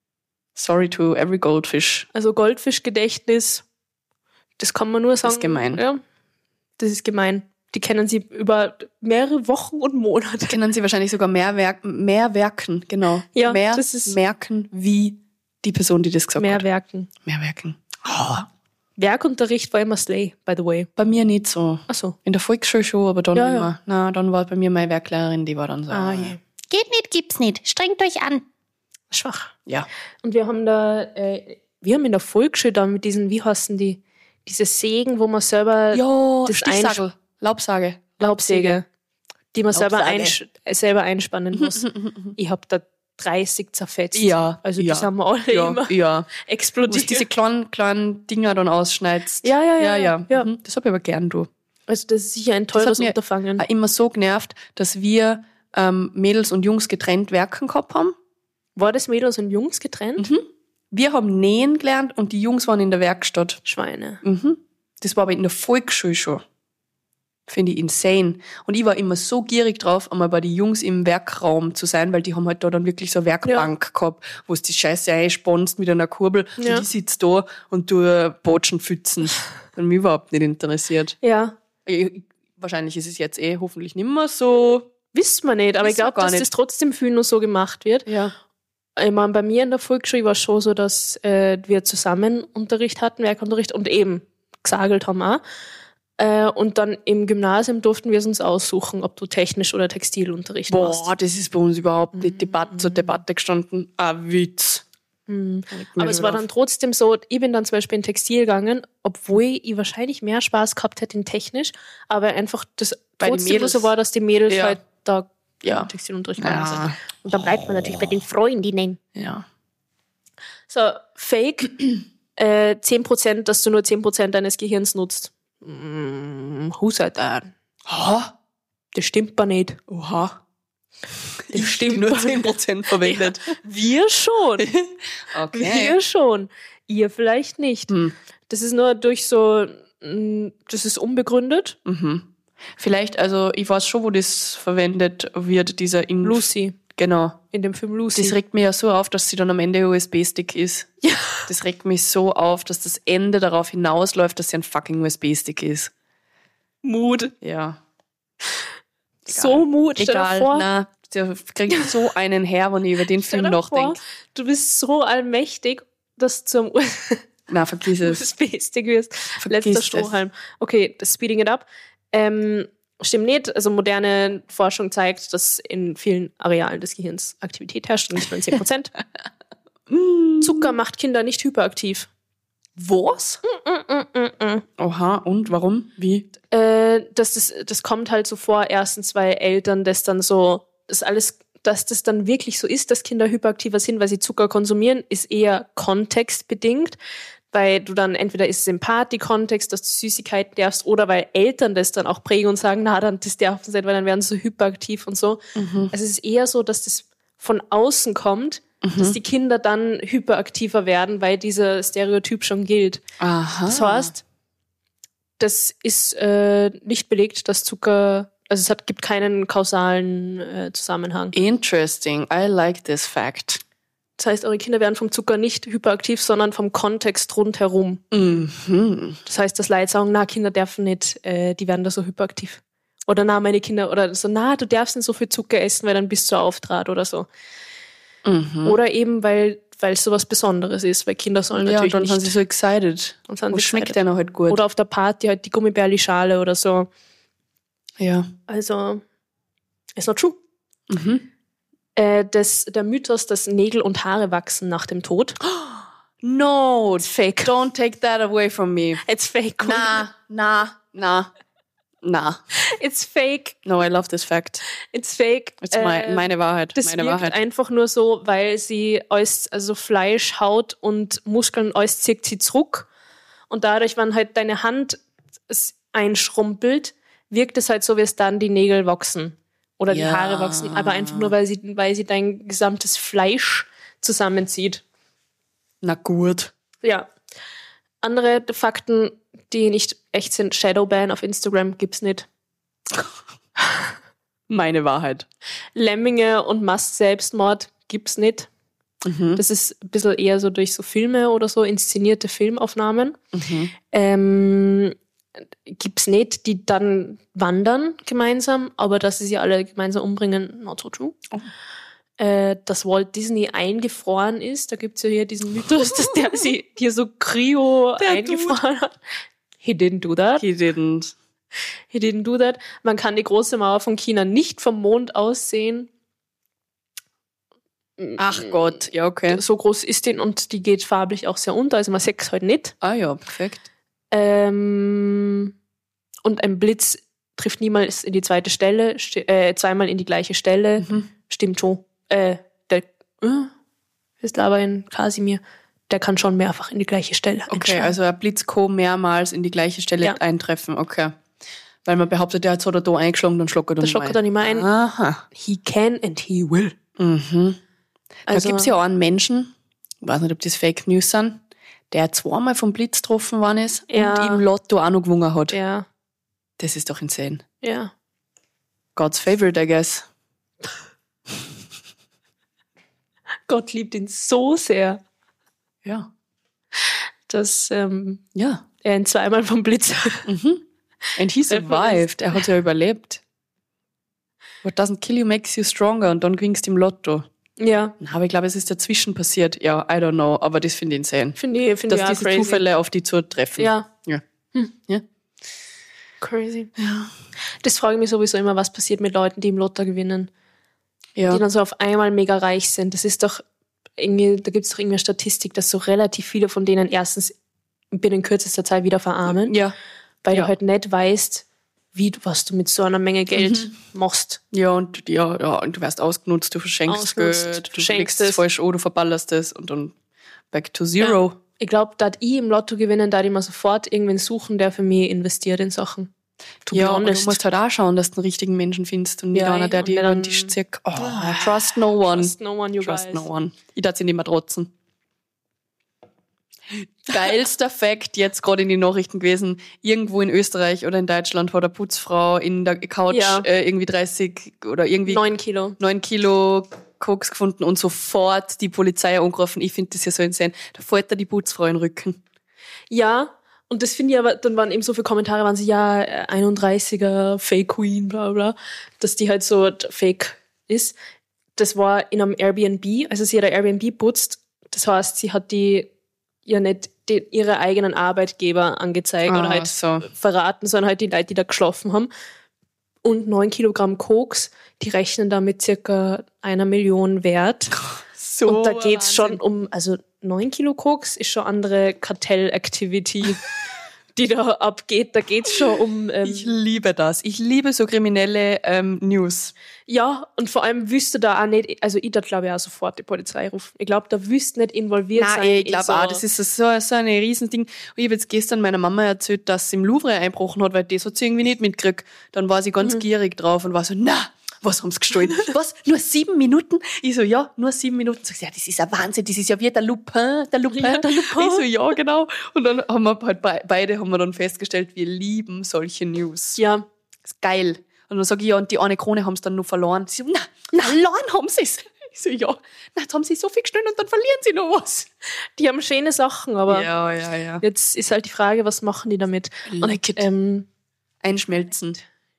Sorry to every goldfish. Also Goldfischgedächtnis, das kann man nur sagen. Das ist gemein. Ja, das ist gemein. Die kennen sie über mehrere Wochen und Monate. Kennen sie wahrscheinlich sogar mehr werken, genau. Ja, mehr das ist merken wie die Person, die das gesagt hat. Mehr werken. Oh. Werkunterricht war immer Slay, by the way. Bei mir nicht so. Ach so. In der Volksschule schon, aber dann Ja, immer. ja. Na, dann war bei mir meine Werklehrerin, die war dann so. Ja. Geht nicht, gibt's nicht. Strengt euch an. Schwach. Ja. Und wir haben in der Volksschule dann mit diesen, wie heißen die, diese Sägen, wo man selber das Stichsagel, Laubsäge, die man selber Laubsage. einspannen muss. Ich habe da 30 zerfetzt. Ja. Also die sind wir alle immer explodiert. Wo du diese kleinen Dinger dann ausschneidest. Ja. Mhm. Das habe ich aber gern, du. Also das ist sicher ein teures Unterfangen. Auch immer so genervt, dass wir Mädels und Jungs getrennt werken gehabt haben. War das Mädels und Jungs getrennt? Mhm. Wir haben nähen gelernt und die Jungs waren in der Werkstatt. Schweine. Mhm. Das war aber in der Volksschule schon. Finde ich insane. Und ich war immer so gierig drauf, einmal bei den Jungs im Werkraum zu sein, weil die haben halt da dann wirklich so eine Werkbank gehabt, wo es die Scheiße einspannst mit einer Kurbel und ich sitze da und du Botschen pfützen. Das hat mich überhaupt nicht interessiert. Ja. Wahrscheinlich ist es jetzt hoffentlich nicht mehr so. Wissen wir nicht, aber ich glaube, dass das trotzdem viel nur so gemacht wird. Ja. Ich meine, bei mir in der Volksschule war es schon so, dass wir zusammen Unterricht hatten, Werkunterricht und eben gesagelt haben auch. Und dann im Gymnasium durften wir es uns aussuchen, ob du Technisch- oder Textilunterricht machst. Boah, das ist bei uns überhaupt nicht zur Debatte gestanden. Witz. Aber es war dann trotzdem so, ich bin dann zum Beispiel in Textil gegangen, obwohl ich wahrscheinlich mehr Spaß gehabt hätte in Technisch, aber einfach das trotzdem so war, dass die Mädels halt da Textilunterricht gegangen sind. Und dann bleibt man natürlich bei den Freundinnen. Ja. So, Fake, 10%, dass du nur 10% deines Gehirns nutzt. Who said that? Das stimmt aber nicht. Oha. Das stimmt nur 10% verwendet. Ja, wir schon. Okay. Wir schon. Ihr vielleicht nicht. Das ist nur das ist unbegründet. Mhm. Vielleicht, also ich weiß schon, wo das verwendet wird, dieser Lucy. Genau. In dem Film Lucy. Das regt mich ja so auf, dass sie dann am Ende USB-Stick ist. Ja. Das regt mich so auf, dass das Ende darauf hinausläuft, dass sie ein fucking USB-Stick ist. Mood. Ja. So Mut. Egal, na, der kriegt so einen her, wenn ich über den Film noch denke. Du bist so allmächtig, dass du zum Na, vergiss es. USB-Stick wirst. Letzter Strohhalm. Okay, das Speeding it up. Stimmt nicht. Also moderne Forschung zeigt, dass in vielen Arealen des Gehirns Aktivität herrscht, nicht nur in 10%. Zucker macht Kinder nicht hyperaktiv. Was? Oha, und warum? Wie? Das kommt halt so vor, erstens, weil Eltern das dann so, dass das dann wirklich so ist, dass Kinder hyperaktiver sind, weil sie Zucker konsumieren, ist eher kontextbedingt, weil du dann entweder ist es im Party-Kontext, dass du Süßigkeiten darfst, oder weil Eltern das dann auch prägen und sagen, na, dann das darf sein, weil dann werden sie so hyperaktiv und so. Also es ist eher so, dass das von außen kommt, dass die Kinder dann hyperaktiver werden, weil dieser Stereotyp schon gilt. Aha. Das heißt, das ist nicht belegt, dass Zucker, also gibt keinen kausalen Zusammenhang. Interesting. I like this fact. Das heißt, eure Kinder werden vom Zucker nicht hyperaktiv, sondern vom Kontext rundherum. Das heißt, dass Leute sagen, na, Kinder dürfen nicht, die werden da so hyperaktiv. Oder na, meine Kinder, oder so, na, du darfst nicht so viel Zucker essen, weil dann bist du auftrat oder so. Oder eben, weil weil es so was Besonderes ist, weil Kinder sollen natürlich dann nicht... sind sie so excited. Und schmeckt denen halt gut. Oder auf der Party halt die Gummibärli-Schale oder so. Ja. Also, ist not true. Der Mythos, dass Nägel und Haare wachsen nach dem Tod. No, it's fake. Don't take that away from me. It's fake. Nah. It's fake. No, I love this fact. It's fake. It's meine Wahrheit. Das meine wirkt Wahrheit. einfach nur so, weil sie alles, also Fleisch, Haut und Muskeln, alles zieht sie zurück. Und dadurch, wenn halt deine Hand einschrumpelt, wirkt es halt so, wie es dann die Nägel wachsen. Oder die Haare wachsen. Aber einfach nur, weil sie dein gesamtes Fleisch zusammenzieht. Na gut. Ja. Andere Fakten, die nicht echt sind, Shadowban auf Instagram gibt's nicht. Meine Wahrheit. Lemminge und Mass-Selbstmord gibt's nicht. Das ist ein bisschen eher so durch so Filme oder so, inszenierte Filmaufnahmen. Gibt's nicht, die dann wandern gemeinsam, aber dass sie alle gemeinsam umbringen, not so true. Dass Walt Disney eingefroren ist, da gibt's ja hier diesen Mythos, dass der sie hier so eingefroren hat. He didn't do that. He didn't do that. Man kann die große Mauer von China nicht vom Mond aus sehen. Ach Gott, ja, okay. So groß ist die und die geht farblich auch sehr unter, also man sieht es halt nicht. Ah ja, perfekt. Und ein Blitz trifft niemals in die zweite Stelle, zweimal in die gleiche Stelle. Stimmt schon. Ist aber in Kasimir, der kann schon mehrfach in die gleiche Stelle einschlagen. Okay, also ein Blitz kann mehrmals in die gleiche Stelle eintreffen, okay. Weil man behauptet, der hat so oder da eingeschlagen, dann schluckt er dann nicht mehr. Da nicht mehr ein. Aha. He can and he will. Da gibt's ja auch einen Menschen, ich weiß nicht, ob das Fake News sind, der zweimal vom Blitz getroffen worden ist und im Lotto auch noch gewonnen hat. Ja. Das ist doch insane. Ja. God's favorite, I guess. Gott liebt ihn so sehr. Ja. Dass er ihn zweimal vom Blitz. And he survived. Er hat ja überlebt. What doesn't kill you makes you stronger. Und dann gewinnst du im Lotto. Ja. Aber ich glaube, es ist dazwischen passiert. Ja, I don't know. Aber das finde ich insane. Finde ich dass diese crazy. Zufälle auf die zutreffen. Ja. Ja. Crazy. Ja. Das frage ich mich sowieso immer, was passiert mit Leuten, die im Lotto gewinnen. Ja. Die dann so auf einmal mega reich sind. Das ist doch irgendwie, da gibt es doch irgendwie eine Statistik, dass so relativ viele von denen erstens binnen kürzester Zeit wieder verarmen. Ja. Weil du halt nicht weißt, was du mit so einer Menge Geld machst. Ja, und du wirst ausgenutzt, du verschenkst Geld, du legst es falsch an, du verballerst es und dann back to zero. Ja. Ich glaube, da ich im Lotto gewinnen, da ich mal sofort irgendwen suchen, der für mich investiert in Sachen. Ja, und du musst halt auch schauen, dass du einen richtigen Menschen findest und nicht einer, der dir über den Tisch zieht. Trust no one. Trust no one, you Trust guys. no one. Ich darf sie nicht mehr trotzen. Geilster Fact jetzt gerade in den Nachrichten gewesen. Irgendwo in Österreich oder in Deutschland hat eine Putzfrau in der Couch irgendwie 30 oder irgendwie 9 Kilo Koks gefunden und sofort die Polizei angerufen. Ich finde das ja so insane. Da fällt da die Putzfrau in den Rücken. Ja, und das finde ich aber, dann waren eben so viele Kommentare, waren sie 31er, Fake Queen, bla bla, dass die halt so fake ist. Das war in einem Airbnb, also sie hat ein Airbnb putzt, das heißt, sie hat die ja nicht ihre eigenen Arbeitgeber angezeigt oder halt verraten, sondern halt die Leute, die da geschlafen haben. Und 9 Kilogramm Koks, die rechnen da mit circa 1 Million wert. So und da geht's Wahnsinn. schon um, also 9 Kilo Koks ist schon andere Kartell-Activity, die da abgeht. Da geht's schon um... ich liebe das. Ich liebe so kriminelle News. Ja, und vor allem wüsste da auch nicht, also ich da glaube ich auch sofort die Polizei rufen. Ich glaube, da wüsste nicht involviert sein. Nein, ich glaube auch, das ist so ein Riesending. Und ich habe jetzt gestern meiner Mama erzählt, dass sie im Louvre einbrochen hat, weil das hat sie irgendwie nicht mitgekriegt. Dann war sie ganz gierig drauf und war so, was haben sie gestohlen? Was? Nur 7 Minuten? Ich so, ja, nur 7 Minuten. Sag, ja, das ist ein Wahnsinn, das ist ja wie der Lupin. Ja, der Lupin. Ich so, ja, genau. Und dann haben wir halt beide haben wir dann festgestellt, wir lieben solche News. Ja. Das ist geil. Und dann sage ich, ja, und die eine Krone haben sie dann noch verloren. Sie so, verloren haben sie es. Ich so, ja, jetzt haben sie so viel gestohlen und dann verlieren sie noch was. Die haben schöne Sachen, aber ja. jetzt ist halt die Frage, was machen die damit? Like it. Einschmelzen.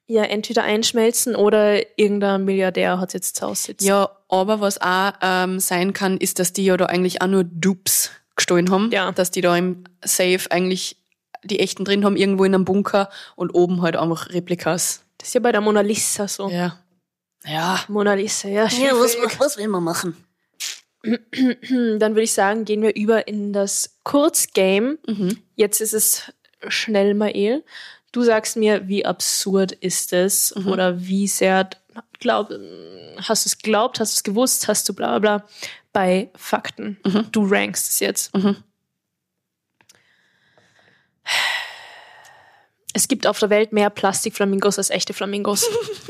Ja, entweder einschmelzen oder irgendein Milliardär hat jetzt zu Hause sitzen. Ja, aber was auch sein kann, ist, dass die ja da eigentlich auch nur Dupes gestohlen haben. Ja. Dass die da im Safe eigentlich die echten drin haben, irgendwo in einem Bunker und oben halt einfach Replikas. Das ist ja bei der Mona Lisa so. Ja. Ja. Mona Lisa, ja. Ja, was will man machen? Dann würde ich sagen, gehen wir über in das Kurzgame. Jetzt ist es schnell mal. Du sagst mir, wie absurd ist es oder wie sehr hast du es geglaubt, hast du es gewusst, hast du bla bla bla bei Fakten. Du rankst es jetzt. Es gibt auf der Welt mehr Plastikflamingos als echte Flamingos.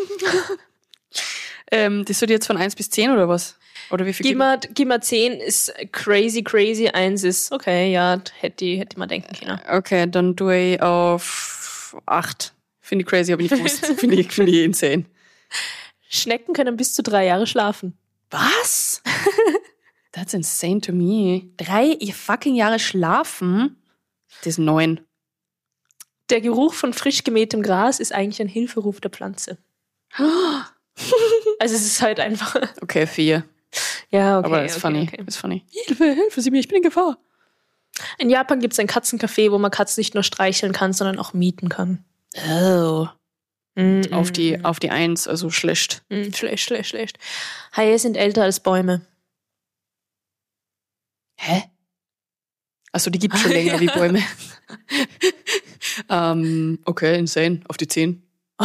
Das wird jetzt von 1 bis 10 oder was? Oder wie viel? Gib mal 10 ist crazy, 1 ist okay, ja, hätte man denken können. Okay, dann tue ich auf 8. Finde ich crazy, aber nicht gewusst. Finde ich insane. Schnecken können bis zu 3 Jahre schlafen. Was? That's insane to me. 3 fucking Jahre schlafen? Das ist 9. Der Geruch von frisch gemähtem Gras ist eigentlich ein Hilferuf der Pflanze. Also es ist halt einfach... Okay, 4. Ja, okay. Aber das ist funny. Okay. Ist funny. Hilfe, Sie mir, ich bin in Gefahr. In Japan gibt es ein Katzencafé, wo man Katzen nicht nur streicheln kann, sondern auch mieten kann. Oh. Auf die 1, also schlecht. Schlecht. Haie sind älter als Bäume. Hä? Achso, die gibt es schon länger wie Bäume. Okay, insane. Auf die 10.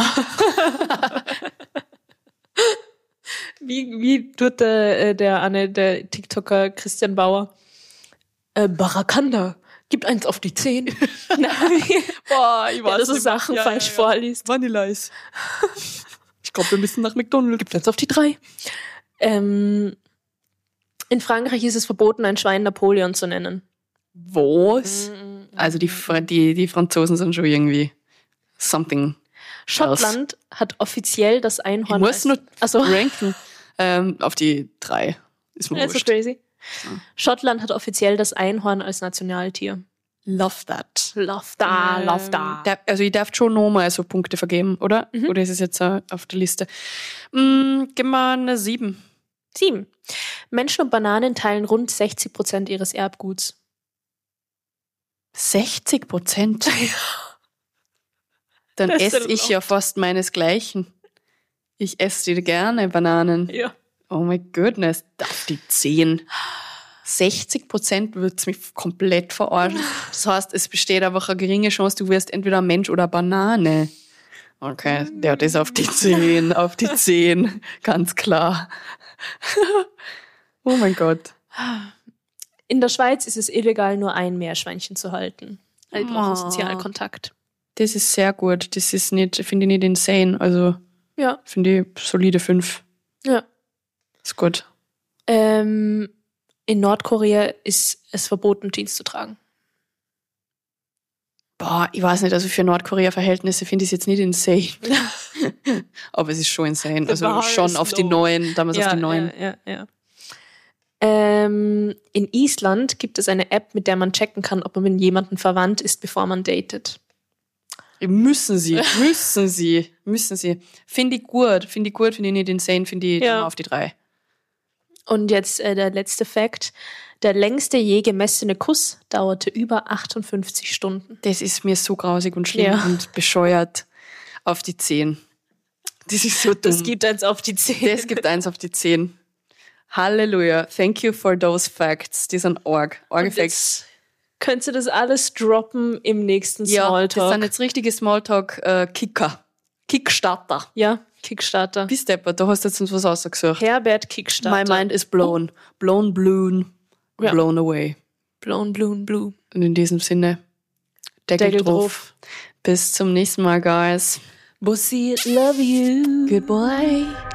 Wie tut der TikToker Christian Bauer? Barakanda, gibt 1 auf die 10. Boah, ich weiß dass du Sachen falsch vorliest. Vanilleis. Ich glaube, wir müssen nach McDonald's. Gibt 1 auf die 3. In Frankreich ist es verboten, ein Schwein Napoleon zu nennen. Was? Also die Franzosen sind schon irgendwie something. Schottland hat offiziell das Einhorn. Ich muss nur ranken. Auf die 3. Ist mir wurscht. So crazy. Ja. Schottland hat offiziell das Einhorn als Nationaltier. Love that. Also ich darf schon nochmal so Punkte vergeben, oder? Oder ist es jetzt auf der Liste? Gib mal eine 7. 7. Menschen und Bananen teilen rund 60% ihres Erbguts. 60%? Dann esse ich ja fast meinesgleichen. Ich esse gerne Bananen. Ja. Oh my goodness, auf die 10. 60% würde es mich komplett verarschen. Das heißt, es besteht einfach eine geringe Chance, du wirst entweder ein Mensch oder eine Banane. Okay, der hat das auf die 10, auf die 10, ganz klar. Oh mein Gott. In der Schweiz ist es illegal, nur ein Meerschweinchen zu halten. Halt auch Sozialkontakt. Das ist sehr gut. Das ist nicht, finde ich nicht insane. Also, ja. Finde ich solide 5. Ja. Ist gut. In Nordkorea ist es verboten, Jeans zu tragen. Boah, ich weiß nicht, also für Nordkorea-Verhältnisse finde ich es jetzt nicht insane. Aber es ist schon insane. Also schon auf die 9, damals auf die 9. Ja. In Island gibt es eine App, mit der man checken kann, ob man mit jemandem verwandt ist, bevor man datet. Müssen sie. Finde ich gut, finde ich nicht insane, finde ich auf die 3. Und jetzt der letzte Fakt. Der längste je gemessene Kuss dauerte über 58 Stunden. Das ist mir so grausig und schlimm und bescheuert. Auf die 10. Das ist so dumm. Das gibt 1 auf die 10. Das gibt 1 auf die 10. Halleluja. Thank you for those facts. Die sind arg Facts. Könntest du das alles droppen im nächsten Smalltalk? Ja, das sind jetzt richtige Smalltalk-Kickstarter. Ja, Kickstarter. Bis deppert, da hast du jetzt uns was ausgesucht. Herbert Kickstarter. My mind is blown. Blown away. Blown. Und in diesem Sinne, Deckel drauf. Bis zum nächsten Mal, guys. Bussi, love you. Goodbye.